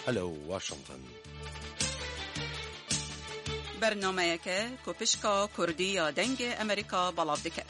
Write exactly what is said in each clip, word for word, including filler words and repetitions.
هلو واشنطن برنامه که کوپشکا کردی یا دنگ امریکا بلاب دکت.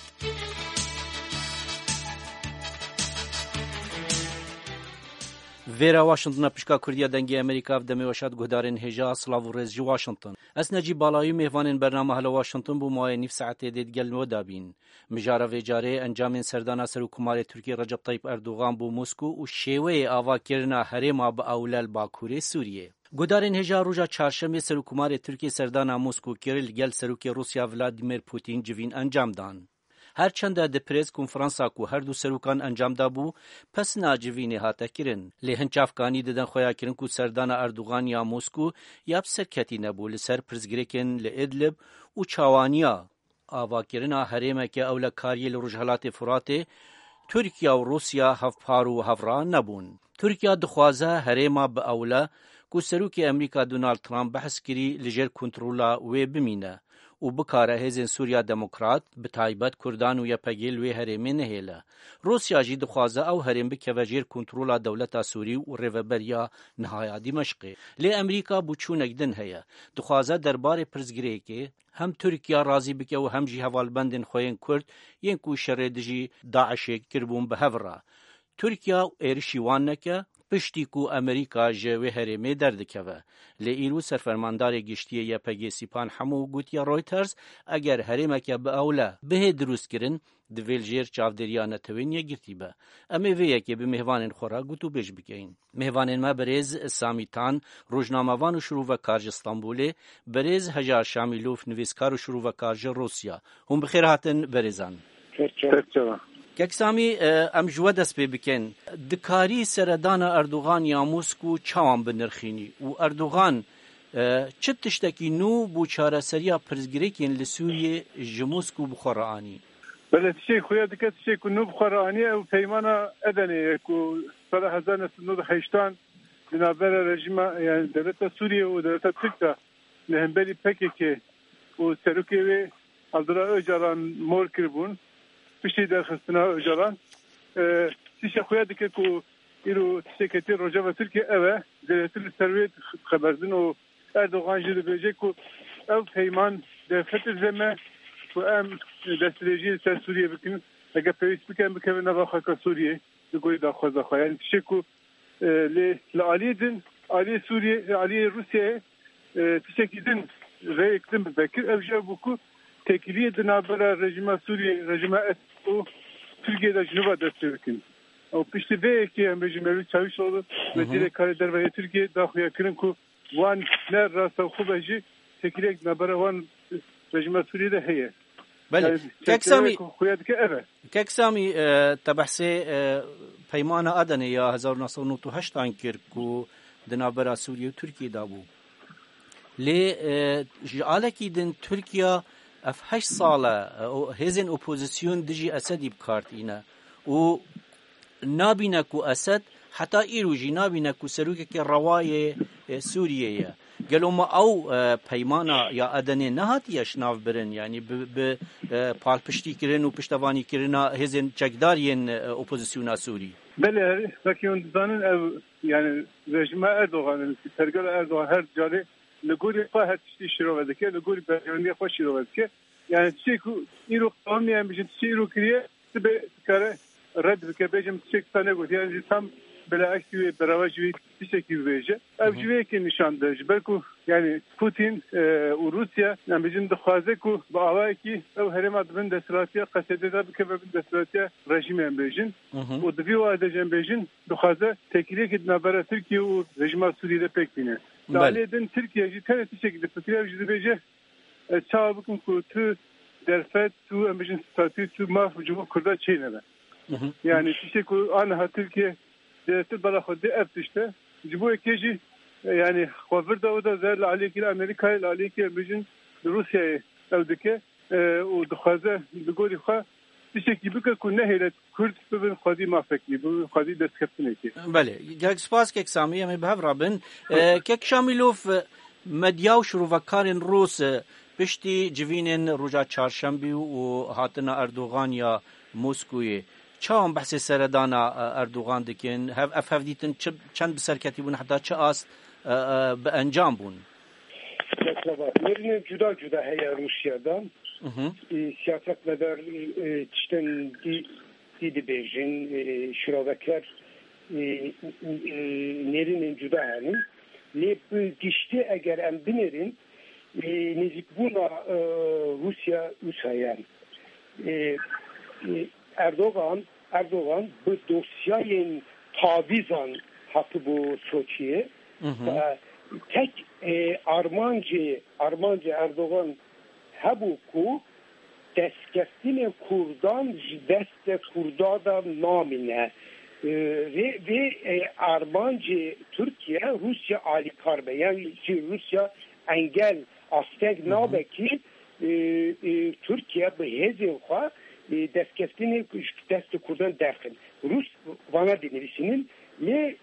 ویرا واشنطن پشکا کردی دنگ امریکا و دمی وشاد گهدارن هجا سلاو رزج واشنطن. اس نجی بالایی مهوانن برنامه هلو واشنطن بو ماه نیف ساعت دید گل نو دابین. مجاره و جاره انجام سردان سر حکومت ترکیه رجب طیب اردوغان بو مسکو و شیوه آوا کرنا حریم با اولال باکوری سوریه. گودارن هجا روزا چهارشنبه سر حکومت ترکیه سردان مسکو کریل گل سروک روسیا ولادیمیر پوتین جوین انجام دان. هرچند د پریس کنفرانسا کو هر دو سروکان انجام دابو پس ناجوینه هاته کرن له هنچافکانی ددن خویا کرن کو سردان اردوغان یا مسکو یا سرکتی نبو لسر پرزګریکن له ادلب او چاوانیا آوا کرنا حرمه که اوله کاری لرجحلات فراته ترکیه و روسیا هفپارو هفرا نبون. ترکیه دخوازه حرمه به اوله کو سروک امریکا دونالد ترامپ بحث کری لجر کنترولا و بمینه و بکاره هزین سوریا دموکرات به تایبت کردان و یا پگیل و هرمی نهیله. روسیا جی دخوازه او هرم بکه وجیر کنترولا دولتا سوری و ریوبریا نهایا دمشقی. لی امریکا بچونک دن هیا. دخوازه دربار پرزگری که هم ترکیه راضی بکه و هم جی حوالبندن خوین کرد ین کو شرد جی داعش کربون به هفرا. ترکیه ایرشیوان نکه پشتی کو امریکا جوه هرمی درد که و لیرو سرفرماندار گشتیه یا پگی سیپان همو گوتیا رویترز اگر هرمه که به اوله به دروست کرن دویل جیر چاودریانه توین یا گرتی با اما ویه که به مهوانین خورا گوتو بیش بکین. مهوانین ما بریز سامیتان روزنامه‌وان و شروع و کارج استانبوله بریز هجار شامیلوف نویسکار و شروع و کارج روسیا هم بخیر هاتن بریزان. ترچه کەکسامی ئەم ژوە دەست پێ بکەن دکاری سەردانە ئەردوغان یا موسکو چاوان بنرخینی و ئەردوغان چ تشتێکی نو بوو چارەسەرییا پرزگرێکین لە سووریێ ji موسکو بخۆڕانی بەڵێ تشتێک خۆیان دکە تشتێک نو بخۆڕانیە ئەو پەیمانە ئەدەنێ و سەد هەزار نەسد و هەشتان بنابەرە رژیمە یان دەوڵەتە سووریە و دەوڵەتە تورکە لە هەمبەری پەکێکێ و سەرۆکێ وێ عەبدوڵڵا ئۆجاڵان مۆر کردبوون پشتی درخستنا اجران تیشه خویا دکه کو ایرو تشکتی روجا و ترکیه اوه زیرتل سرویت خبردن و اردوغان جلو بیجه کو او پیمان در فتر زمه و ام دستریجی سر سوریه بکن اگه پیویس بکن بکن نبا خاکا سوریه دگوی داخوز داخواه یعنی تیشه کو لعالی دن عالی سوریه عالی روسیه تشکی دن رای اکتن ببکر او جا بکو تکیلیه دنابرا رژیم سوریه رژیم او Türkiye'de Cnuba destekleyin. O pişti ve ki emrejimleri çavuş oldu. Vekile karar ve Türkiye daxuya kirin ku van ne rasa xubeci tekilek nabara van rejim Suriye'de heye. بله کەکسامی evet. کەکسامی تەبەحسێ پەیمانە ئەدەنێ یا هەزار و نۆ سەد و نۆ و هەشتان کرد و دنابەرا سووریە و تورکیەدا بوو لێ ژعالێکی دن تورکیا اف هشت ساله هزین اپوزیسیون دجی اسدی بکارت اینا و نابینه کو اسد حتی ایروجی نابینه کو سروکه که روای سوریه گلو ما او پیمانا یا ادنه نهاتیش ناو برن یعنی به پال پشتی کرن و پشتوانی کرن هزین چکدارین اپوزیسیونا سوری بله لکن دانن yani rejime Erdoğan'ın sergala Erdoğan her cari لگوری خواهد هر چیزی شروع دکه لگوری برنامه خواهد شروع دکه یعنی چیزی که ایرو قومی هم بیشتر چیزی ایرو کریه به کاره رد بکه بیشتر چیزی تانه گفت یعنی tam بالعکس و برواجی چیزی که بیشه اوجیه که نشان داشت بلکه یعنی پوتین و روسیا هم بیشتر دخوازه کو با آوایی که او هرم ادبن دستوراتی قصده داد که به دستوراتی رژیم هم بیشتر و دوی و ادجام بیشتر دخوازه تکیه که نبرد ترکیه و رژیم سوریه پکینه. Dağlı'dan Türkiye'ci teneti şekilde Türkiye'ci bece çabukun kutu derfet tu amacın statü tu mahvucumu kurda çeyneme. Yani işte ku anha Türkiye devleti bala xudi eftişte. Bu ekeci yani xabar da o da zer aleyki Amerika ile aleyki amacın Rusya'ya evdeki o dxaza bigori xa تشك يبقى كنا هي كرد بين قاضي ما فكني بين قاضي دسكتنيكي بله جاك سپاس كك سامي ام بهف رابن كك شاميلوف مدياو شروفكارن روس بشتي جوينن روجا چارشنبي و هاتنا اردوغان يا موسكوي چاوان بحث سردانا اردوغان دکن هف اف هف دیتن چند بسرکتی بون حتی چه آست به انجام بون مثلا جدا جدا هیا روسیاdan siyaset medar tişten di di bejin şuravekler nerinin juda yani ne bu dişti eğer em binerin nezik buna Rusya usayan Erdoğan Erdoğan bu dosyayın tavizan hattı bu Soçi'ye tek Armancı Armancı Erdoğan hebu ku deskestine kurdan deste kurdadan namine ve ve Armancı Türkiye Rusya alikarbe yani Rusya engel asteg nabeki Türkiye bu hezilha deskestine deste kurdan derken Rus vana denilisinin ne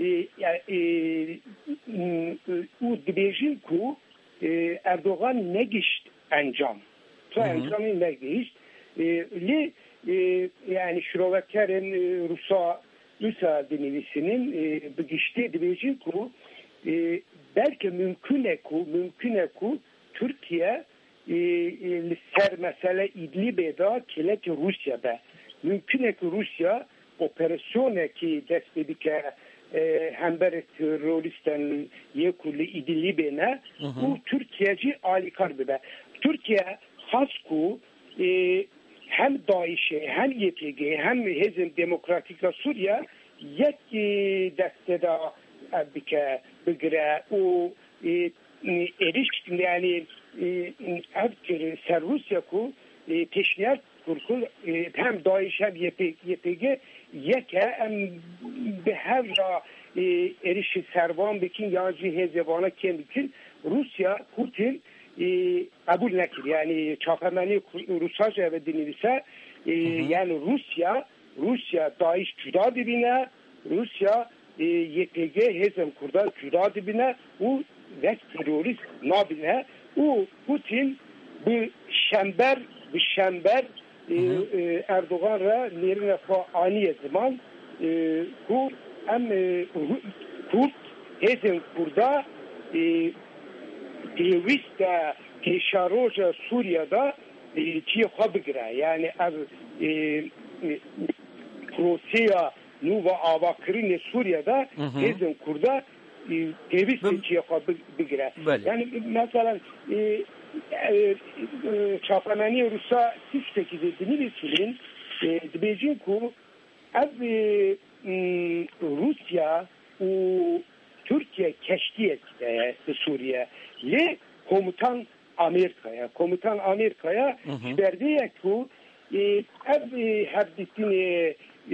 u dibêjin ku Erdoğan negişt encam. Tu encamı negişt. Li yani şurovekerin Rusa Rusa denilisinin bigişti dibêjin ku belki mümküne ku mümküne ku Türkiye ser mesele İdlib'e da keleti Rusya'da. Mümküne ki Rusya operasyonu ki destedike hember teröristten yekulli İdlib'e bu Türkiye'ci alikar bebe. Türkiye hasku hem DAEŞ'e hem Y P G hem Hezm Demokratikla Suriye yek desteda bike bigre o erişkin yani evkir ser Rusya ku teşniyat kurkul hem DAEŞ hem Y P G yeke em be her erişi servan bikin yacı hezevana kendikin Rusya Putin kabul nekir yani çapemeni Rusya ve dinilse yani Rusya Rusya DAEŞ cüda dibine Rusya Y P G hezem kurda cüda dibine u ve terörist nabine u Putin bu şember bu şember Erdoğan ra nerine fa ani zaman ku em Kurt hezem kurda terörist keşaroja Suriye'da çiğ habigre yani ev Rusya nuva avakırını Suriye'de hezem kurda terörist çiğ habigre yani mesela çapamani Rusya sisteki dediğini bilsin dibecin ku ev Rusya o Türkiye keşti etti Suriye le komutan Amerika'ya komutan Amerika'ya verdiği ku ev haddetini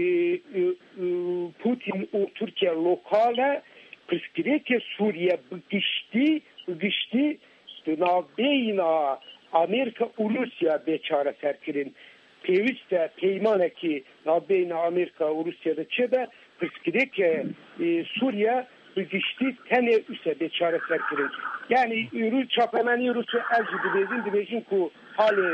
Putin o Türkiye lokale kıskireke Suriye bıgıştı bıgıştı navbeyna Amerika Rusya beçare serkirin peviste peymane ki navbeyna Amerika Rusya'da çebe kıskireke Suriye bıgıştı tene üse beçare serkirin yani Rus çapemeni Rusya elci dibezin dibezin ku hali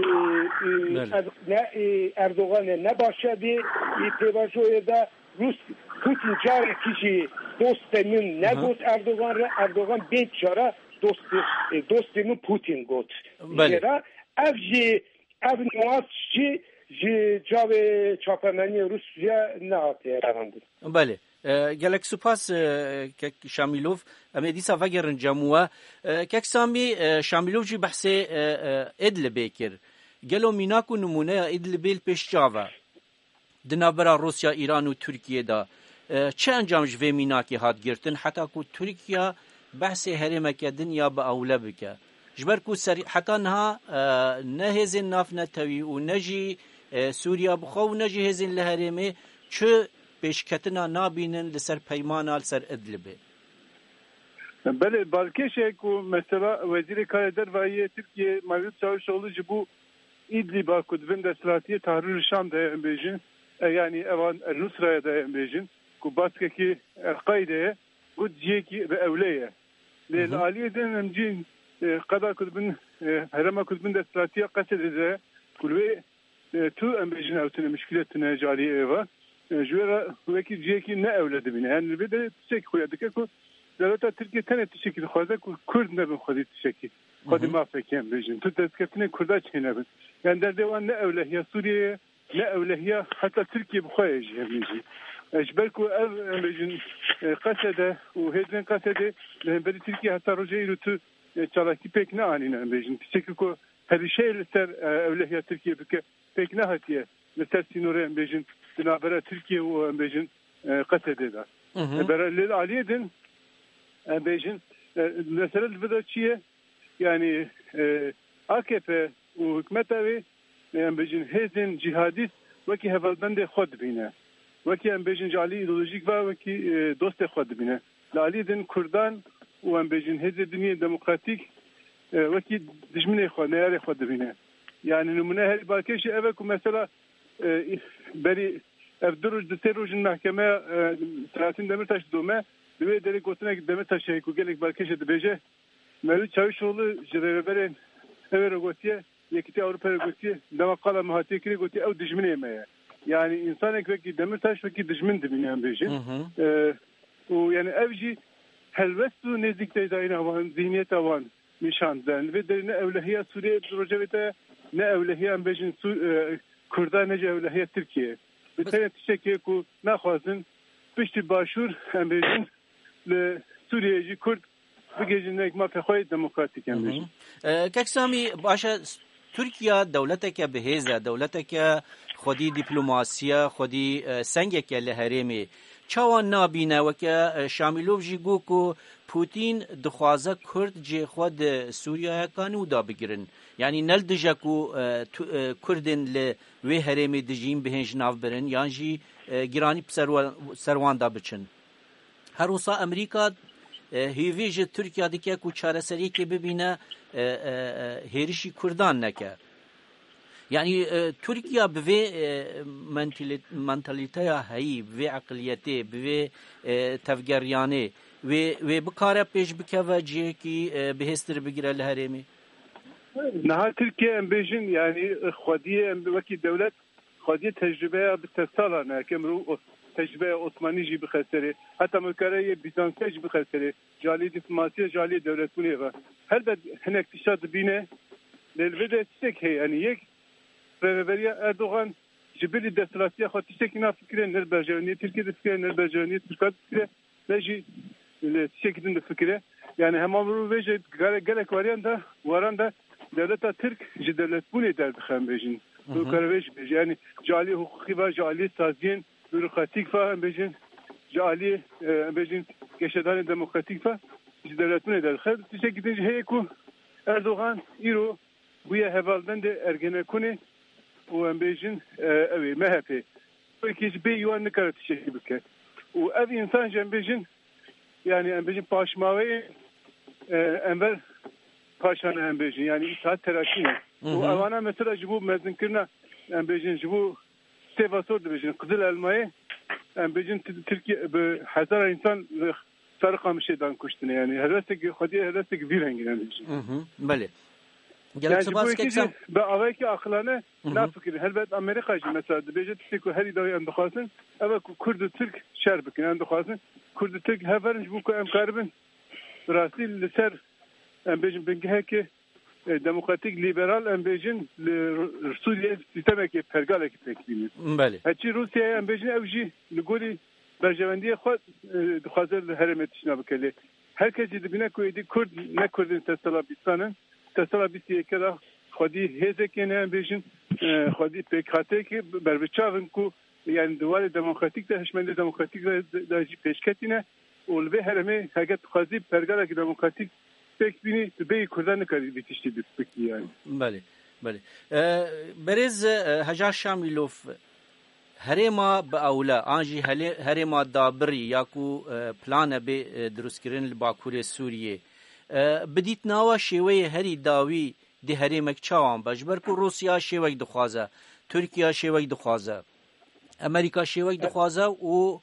Erdoğan'a ne başladı pevajoya da Rus Putin çare kişi dostemin ne got Erdoğan'a Erdoğan beçare dostumuz Putin got. Zira evci ev nuansçı cave çapemeni Rusya ne yapıyor? Bale. gelek سپاس که شامیلوف اما دیسا وگرن جموع که سامی شامیلوف جی بحث ادل بیکر گلو میناکو نمونه ادل بیل پیش جاوا دنابرا روسیا ایران و ترکیه دا چه انجام جوه میناکی هات گرتن حتی کو ترکیه بحث هرمک دنیا با اوله بکه جبر کو سری حتی نها نهزین ناف نتوی و نجی سوریا بخو و نجی هزین لهرمه چه پیشکتنا نابینن لسر پیمانا لسر ادلبه بله balkeşe ku mesela Vezir-i Karadar Türkiye Mevlüt Çavuşoğlu bu İdlib'a kudbin de Sıratiye Tahrir-i Şam da embejin yani evan Nusra'ya da embejin ku baskeki El-Kaide'ye bu diyeki ve evleye lel aliyeden emcin kadar kudbin herema kudbin de Sıratiye kasedede kulve تو ام بيجن اوتن مشكلتنا جاري ايوا جوره وكي جيكي نه اولاد بينه يعني بده تشكي خويا دكو دولتا تركيا تنه تشكي خوازا كرد نبن خودي تشكي خودي ما فكيم بيجن تو تذكرتني كردا تشينبن يعني در ديوان نه اولهيه سوريا نه اولهيه حتى تركيا بخويا جيجي اجبركو ام بيجن قصده وهدن قصده بدي تركيا حتى رجعوا تو تشالاكي بيك نانينا ام بيجن تشكي كو هذا الشيء لسر اولهيه تركيا بك بيك نهاتيه لسر سينوري ام بيجن بنابرا تركيا وام بيجن قصده ده برا للعليدن ام بيجن مثلا الفدا شيء يعني A K P وحكمتها ام بيجن هزن جهاديست وكي هفالبند خود بينه وكي ام بيجن جالي ايديولوژيك و وكي دوست خود بينه لعليدن كردان وام بيجن هز الدنيا ديمقراطيك وكي دجمنه خود نيار خود بينه يعني نمونه هل باكيش ابك مثلا بري افدروج دسروج المحكمه ثلاثين دمرتاش دوما دوی دری گوتنه که دمرتاش هیکو گلک باکیش دبیجه ملو چاوشولو جربرن اول گوتیه یکتی اروپا گوتیه دما قال مهاتی کری گوتی او دجمنه ما يعني انسانك وكي دمرتاش وكي دجمن دبينه ام بيجي ويعني افجي هلوستو نزيك تايداين اوان ذهنيت اوان نشان دن بدرنا اولهيه سوريا بروجيتا نه اولهيه ام بيجن كردان نجا اولهيه تركيا بالتالي تشكي كو ناخذن بشتي باشور ام بيجن لسوريا جي كرد بجيجنك ما في خوي ديمقراطيك ام بيجن كاكسامي باشا تركيا دولتك بهيزه دولتك خودی دیپلماسیا خودی سنگ که لهرمی چوان نابینه و که شاملوف جیگو کو پوتین دخوازه کرد جی خود سوریا کانو دا بگیرن یعنی نل دجا کو کردن لوی هرمی دجین بهنج ناف برن یعنی جی گرانی سروان دا بچن هر وصا امریکا هیویج ترکیه دیگه کو چاره سری که ببینه هریشی کردان نکه يعني تركيا بفي منتاليتيا هي بفي عقليتي بفي تفجرياني و بكاره بيش بكفا جيكي بهستر بقرا الهرمي نها تركيا امبيجن يعني خوديه وكي دولت خوديه تجربه بتسالنا كمرو تجربه عثماني جي بخسره حتى مكريه بيزنطي جي بخسره جالي دبلوماسيه جالي دولتونه هل بد هناك اكتشاف بينه للبدء تشك هي يعني يك بريا أردوغان جبل الدستلاتية خاطر تشكينا فكرة نربجانية تركيا فكرة نربجانية تركيا فكرة نجي تشكينا الفكرة يعني هم عمرو بيجي قال كواريان ده واران ده دولة ترك جدولة بني در بخام بيجين وكرويش بيجي يعني جالي حقوقي و جالي سازين بيروقراطيك فهم بيجين جالي بيجين كشدان ديمقراطيك ف جدولة بني در خل تشكينا هيكو أردوغان إيرو ويا هبالبند أرجنكوني وام بيجن اوي ما هبي وكيش بي يوان نكرت شيء بك وابي انسان جنب بيجن يعني ام بيجن باشماوي انبر باشان ام بيجن يعني ساعات تراكينه وانا مثلا جبو مزن كنا ام بيجن جبو سيفاسود بيجن قزل الماي ام بيجن تركيا بهزار انسان سرقه مشي دان كشتنه يعني هلستك خدي هلستك فيرنج يعني بله يعني سباس كيسم بأويك أخلانا لا فكر هل بعد أمريكا جي مثلا بيجت تيكو هري داوي عند خاصن أما كرد ترك شربك عند خاصن كرد ترك هفرنج بوكو أم كاربن راسي لسر أم بيجن بنجهك ديمقراطيك ليبرال أم بيجن لسوريا سيستمك فرقالك تكليم بله هتشي روسيا أم بيجن أوجي نقولي برجواندية خود دخازر الهرمت شنا بكله هر كذي دبنا كويدي كرد نكردن تسلابيستانن تسلابيستي كذا خودی هزه کنه بیشن خودی پیکاته که بر بچاون کو يعني دوال ديمقراطيك ده هشمن ديمقراطيك ده جي پیشکتینه اول به هرمه هاگت خازی پرگاله که ديمقراطيك پک بینی به کردن کاری بیتشتی بسپکی يعني بله بله برز هجار شاملوف هرما باولا انجي هرما دابري ياكو بلان به دروسكرين الباكوري سوريه بديت ناوا شوي هري داوي دي هرمك چاوان بجبر کو روسيا شوي دخوازه تركيا شوي دخوازه امريكا شوي دخوازه و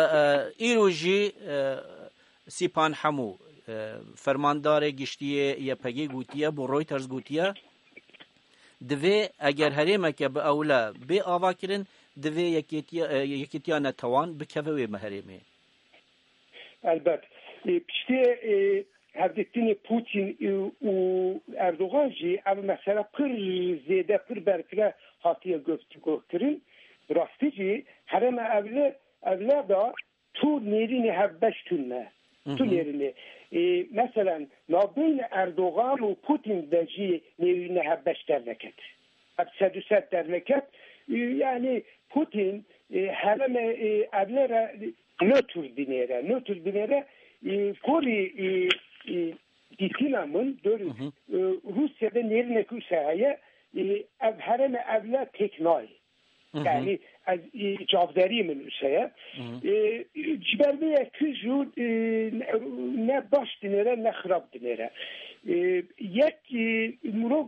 ایروجی سیپان حمو فرماندار گشتیه یا پگی گوتیه بو رویترز گوتیه دوی اگر هرمه که به اولا به آوا کرن دوی یکیتیان توان بکوه مهرمه. البته پشت هفدتین پوتین و اردوغان جی اما مثلا پر زیده پر برکره حاطیه گفتگو کرن راستی جی هرم اوله اوله دا تو نیرین هفبش تونه تو نیرینه مثلا نابین اردوغان و پوتین دا جی نیرین هفبش در نکت اب سد و سد در نکت yani Putin هرم اوله را نوتر دینره نوتر دینره کلی دیتینامın doğru Rusya'da nerine kusaya هرم اوله تکنای yani از جاوداری من شیا جبرده کجو نه باش دینره نه خراب دینره یک مرو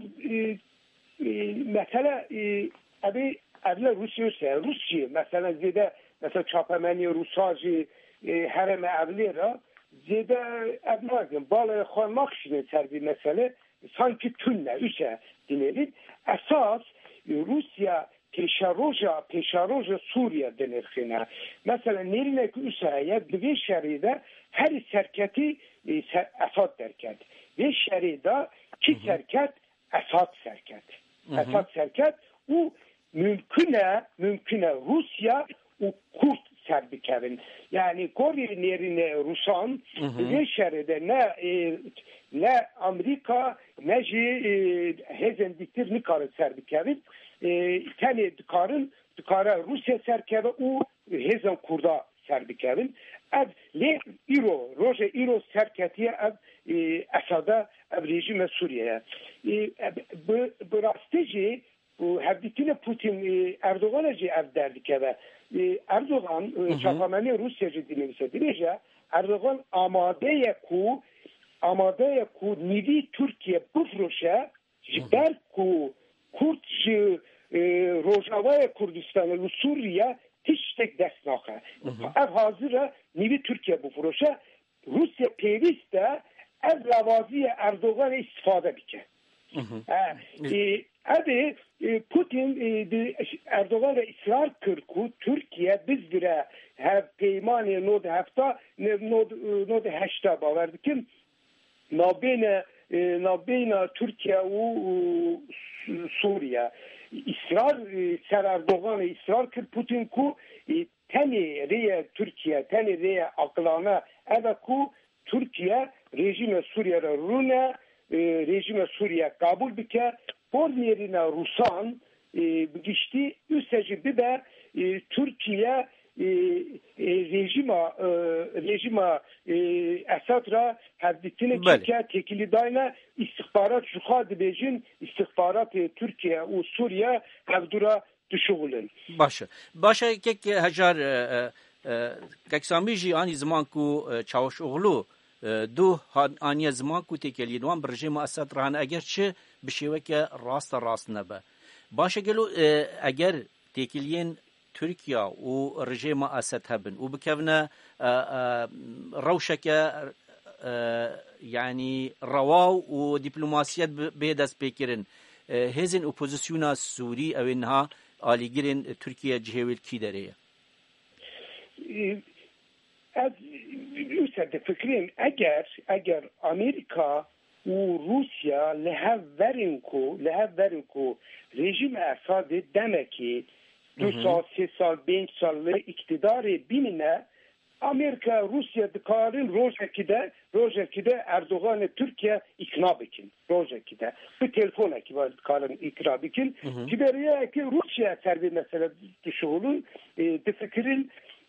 مثلا ابی اوله روسیه شیا روسیه مثلا زیده مثلا چاپمنی روساجی هرم اوله را زیده ابنازم بالای خواه مخشینه تربی مسئله sanki tünne üçe dinlerin esas Rusya peşaroja peşaroja Suriye denir xina mesela nerine ki üçe bir şeride her serketi Esad derket ve şeride ki serket Esad serket Esad serket o mümküne mümküne Rusya o Kurt serbikevin yani Kore nerine Rusan ve şeride ne ne Amerika ne ji hezendiktir nikar serbikevin tane dikarın dikara Rusya serkeve o hezen Kurda serbikevin ev le iro roje iro serketiye ev Esad'a ev rejime Suriye'ye bu rastici bu hevdikine Putin Erdoğan'cı ev derdikeve Erdoğan çapameni Rusya'cı dinlemese direce Erdoğan amadeye ku amadeye ku nivi Türkiye bufroşe jiber ku Kurtçı Rojavaya Kurdistan'ı Suriye tiştek desnaha ev hazıra nivi Türkiye bufroşe Rusya peyviste ev lavaziye Erdoğan'a istifade bike Abi Putin Erdoğan'a ısrar kırku Türkiye bizlere hev peymani nod hafta nod nod heşta baverdi kim nabine nabine Türkiye u Suriye ısrar ser Erdoğan'a ısrar kır Putin ku teni riye Türkiye teni riye aklana eve ku Türkiye rejime Suriye'de rune rejime Suriye kabul bike Pornierine Rusan geçti üsteci bir de Türkiye rejima rejima Esad'ra hevdikine Türkiye tekili dayna istihbarat juhad bejin istihbarat Türkiye u Suriye hevdura düşüğülün. Başa. Başa kek hajar keksamici ani zaman ku Çavuşoğlu دو آنیا زمان کو تکلیدوان برژیم اسد رهن اگر چه بشیوه که راست راست نبه باشه گلو اگر تکلین ترکیه و رژیم اسد هبن و بکونه روشکه yani رواو و دیپلوماسیت به دست بکرن هزین اپوزیسیونا سوری او انها آلیگرین ترکیه جهویل کی داره از üstede fikrim eğer eğer Amerika و روسیا له verin ku له verin ku rejim Esad'ı demek ki dört سال سه سال beş سال iktidarı binine Amerika Rusya dikarın Rojekide Rojekide Erdoğan'ı Türkiye ikna bikin Rojekide bu telefona ki var dikarın ikna bikin kiberiye ki Rusya serbi mesela düşüğülün de fikrin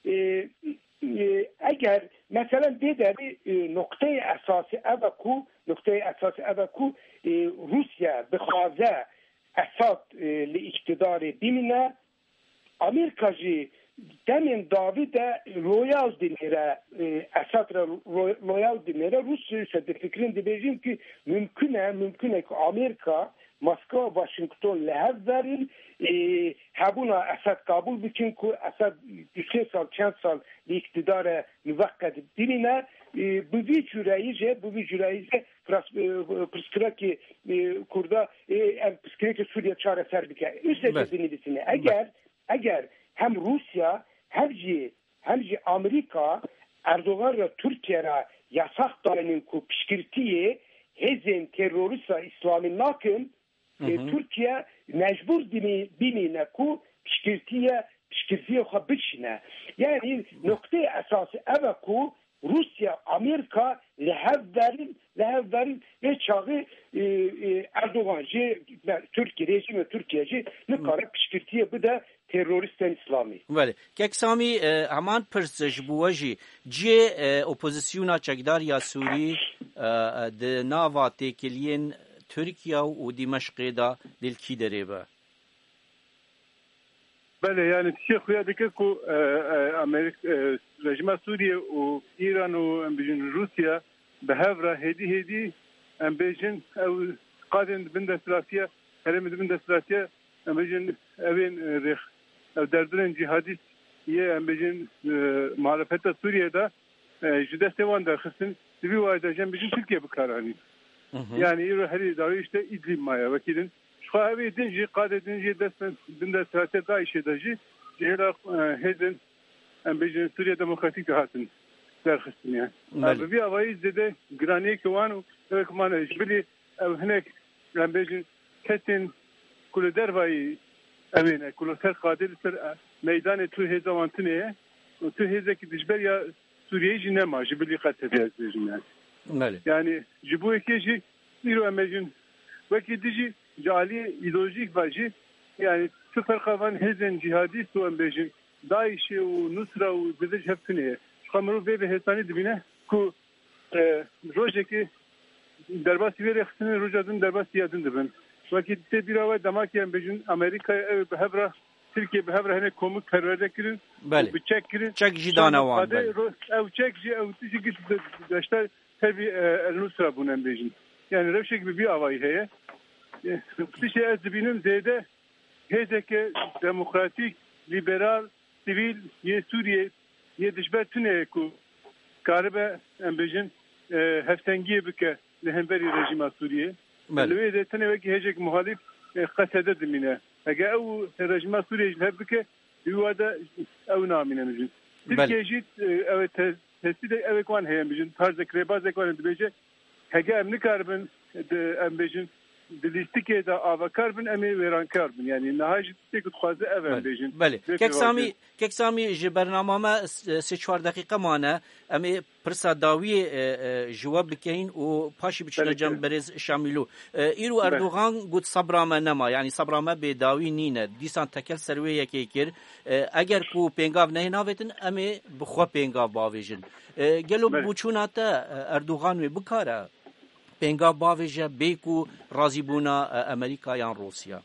eğer mesela dederi noktayı esası evaku noktayı esası evaku Rusya bixaze Esad li iktidarı bimine Amerikacı demin Davide loyal dinlere Esad'ra loyal dinlere Rusya ise de fikrin diyeceğim ki mümküne mümküne ki Amerika Moskova Washington lehev verin hebuna Esad kabul bikin ku Esad sê sal çend sal iktidara müvekkat dinine bu bir cüreyice bu bir cüreyice pıskıraki kurda pıskıraki Suriye çareser bike üstelik dinidisine eğer eğer hem Rusya hem ji hem ji Amerika Erdoğan ve Türkiye'ye yasak dağının ku pişkirtiye hezin terörista İslam'ın nakım Türkiye mecbur binine ku pişkirtiye pişkirtiye habişine yani nokta esası eve ku Rusya Amerika lehev verin lehev verin ve çağı Erdoğancı Türkiye rejimi Türkiye'ci ne kadar pişkirtiye bu da teröristten İslami. Vale. Keksami heman pırsış bu vajı C opozisyona çekdar ya Suri de nava tekiliyen Türkiye u Dimeşk'e da dilki derebe. Bale yani şey kuyadaki ku Amerika rejime Suriye u İran u bizim Rusya behevra hedi hedi ambejin ev kadın binde strateji heremi binde strateji ambejin evin ev derdinin cihadist ye ambejin muhalefette Suriye'de jüde sevan derkısın bir vaydacan bizim Türkiye bu kararı. Yani İran her davet işte İdlib maya vakilin şu evi dinci kadedinci desten binde strateji da işe dahi cihela hedin ambejin Suriye demokratik hatın derkısın yani. Abi bir avayız dedi graniye kıvan ve kuman işbili evhnek ambejin kesin kule dervayı evine kule ser kadir ser meydanı tu hezavantine tu hezeki dijber ya Suriye jinema jibili katediyaz yani. Mali. Yani jibu ekeji İro ambejin vakitici cali ideolojik vacı yani sıfır kavan hezen cihadist o ambejin Daiş'e o Nusra o dediş hepsine kameru ve hesani dibine ku rojeki derbasi veri hepsini rojadın derbasi yadın dibin vakitte bir hava damak ambejin Amerika'ya behevra Türkiye behevra hene komut perverde kirin bir çek kirin çek jidana var ev çek ji ev tişi git daşta tabi el Nusra bu ambejin yani revşek gibi bir havayı heye bir şey az dibinin zede hezeke demokratik liberal sivil ye Suriye ye dişber tüne ku karibe ambejin heftengiye bike lehemberi rejima Suriye lüye de tene ve hecek muhalif kasede dimine eğer o rejima Suriye hep bike yuada ev namine mecin Türkiye jit evet tespit evet kan heye mecin tarzı krebaz ekvan dibece hege emni karbın ambejin Dilistike da avakarbın emi veran karbın yani nahajit tek xwaze ev ambejin. Bale. Keksami keksami ji bernamama sê çwar dakika mane emi pirsa dawiye jawab bikeyin û paşî biçine cem berêz şamîlû. Îro Erdoğan got sabra me nema yani sabra me bêdawî nîne dîsan tekel ser wê yekê kir eger ku pêngav nehê navetin em ê bi xwe pêngav bavêjin. Gelo bûçûna te Erdoğan wê bikare Pengav bavêje bêku razîbûna Amerika yan Rusya.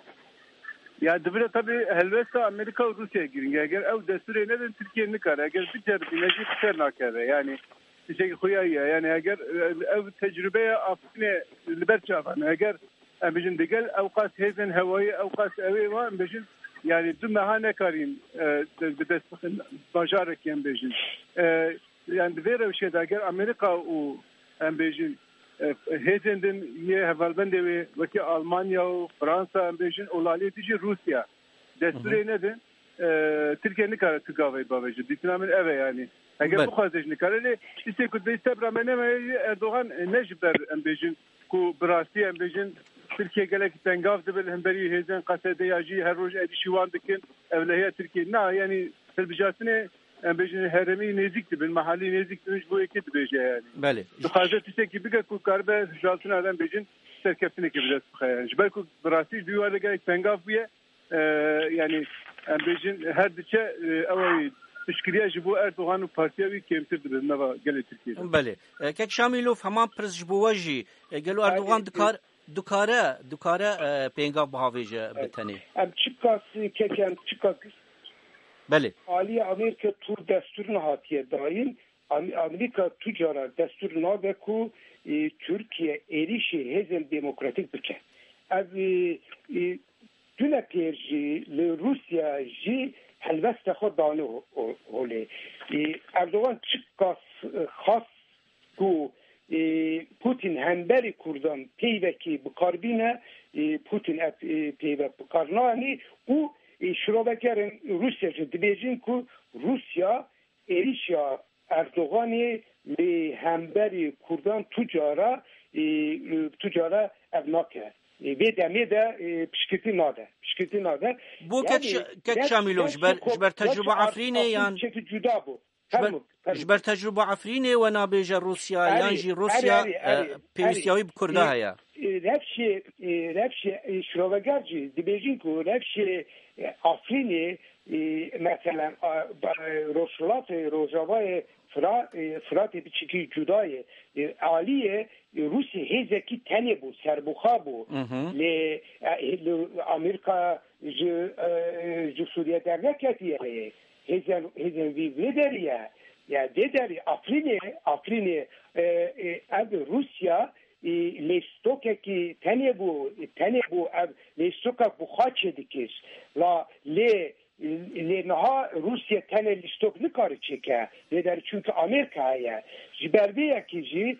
Ya dibire tabii helbette Amerika ve Rusya girin. Eğer ev desturi neden Türkiye nikare. Eğer bir cer bineci bir ser nakare. Yani bir şey koyaya. Yani eğer ev tecrübeye afine liber çavan. Eğer bizim digel evkas hezen havayı evkas evi var. Bizim yani dün mehane karin dest bajarek yan bizim. Yani dibire bir şey eğer Amerika o bizim Hezendin ye hevalbende ve vaki Almanya ve Fransa ambejin olaletici Rusya. Desturi nedir? Türkiye'nin kararı tıkavayı babacı. Diknamin eve yani. Eğer bu khazejni kararı işte kudde istabra meneme Erdoğan nejber ambejin ku brasi ambejin Türkiye gelek tengav debel hemberi hezen kasede yaji her roj edişivan dikin evlehiye Türkiye na yani selbijasine ambejin heremi nezikti bin mahalli nezikti bu ekit beje yani. Bale. Duhazet ise gibi ki karbe jaltın adam bejin serkefine gibi de yani. Belki brasi dünyada gerek tengav biye yani ambejin her diçe avay tişkiliye bu Erdoğan'ın partiye bir kemtirdi bir nava gele Türkiye'de. Bale. Kek Şamilov hemen prez bu vaji gelo Erdoğan dikar dukara dukara pengav bahaveje betani. Em çıkas keken çıkas Bale. Ali Amerika tur desturuna hatiye daim Amerika tüccara desturuna ve ku Türkiye erişi hezen demokratik biçe. از دونه پیرجی لروسیا جی هلوست خود دانه هوله اردوغان چکاس خاص کو پوتین همبری کردان پیوکی بکاربینه پوتین ات پیوک بکارنانی او شروبکرن روسیا جی دبیجین کو روسیا ایریشیا اردوغانی به همبری کردان تجارا تجارا ابناکه و دمی ده پشکتی ناده پشکتی ناده بو کت شاملو جبر جبر تجربه عفرینه یان جدا بو جبر تجربه عفرینه و نابیج روسیا یان جی روسیا پیوستیاوی بکرده هیا رفش رفش شروگرجی دبیجین کو رفش عفرینه مثلا رسولات روزاوای فرات بچکی جدای عالیه روسیه هزکی تنه بو سربوخا بو ل امریکا جو سوریه در نکتیه هزن هزن وی ودریه یا دیداری افرینه افرینه اب روسیا لیستوکه کی تنه بو تنه بو اب لیستوکه بخاچه دیکش لا لی لنها روسیا تنه لیستوک نکاره چکه لیدر چونکه امریکا هیا جبربیه که جی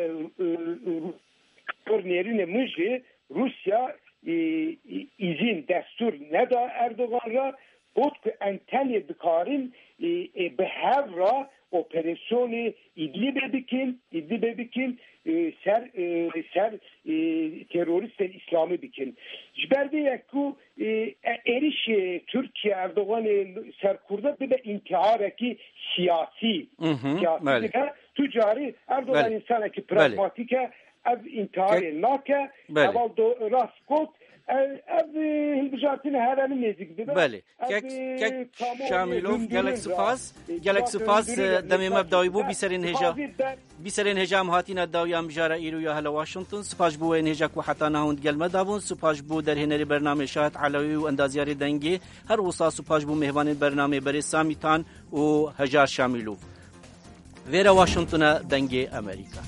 کرنیرین مجی روسیا izin destur ne da Erdoğan ra بود که انتنی بکاریم به هر را operasyonu idlib bikin idlib bikin ser ser terörist İslami bikin jberde yaku eriş Türkiye Erdoğan serkurda bir de intihar ki siyasi siyasi tücari Erdoğan insana ki pragmatik ev intihar nake eval do raskot ev hilbijatın herhangi nezik dedi. Bale. Kek kek Şamilov gelek spas gelek spas demi mebdai bu biserin heja biserin hejam hatina dawyan bijara iru ya hala Washington spas bu en hejak و حتی نهوند گل مدابون سپاس بو در هنری برنامه شاهد علوی و اندازیاری دنگی هر وصا سپاس بو مهمان برنامه بری سامیتان و هجار شاملوف ویرا واشنطن دنگی امریکا